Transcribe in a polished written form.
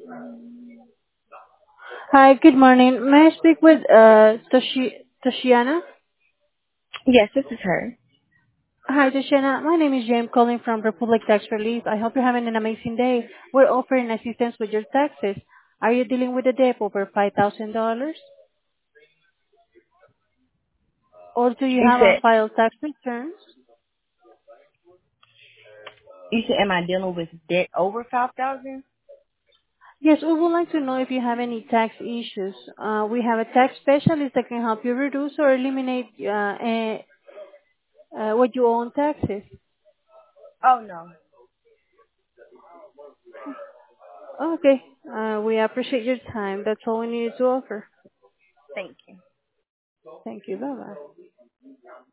Hi, good morning. May I speak with Toshiana? Yes, this is her. Hi, Toshiana. My name is James calling from Republic Tax Relief. I hope you're having an amazing day. We're offering assistance with your taxes. Are you dealing with a debt over $5,000? Or do you You have on said file tax returns? am I dealing with debt over 5,000? Yes, we would like to know if you have any tax issues. We have a tax specialist that can help you reduce or eliminate what you owe on taxes. Oh no. Okay, we appreciate your time. That's all we needed to offer. Thank you. Thank you. Bye-bye.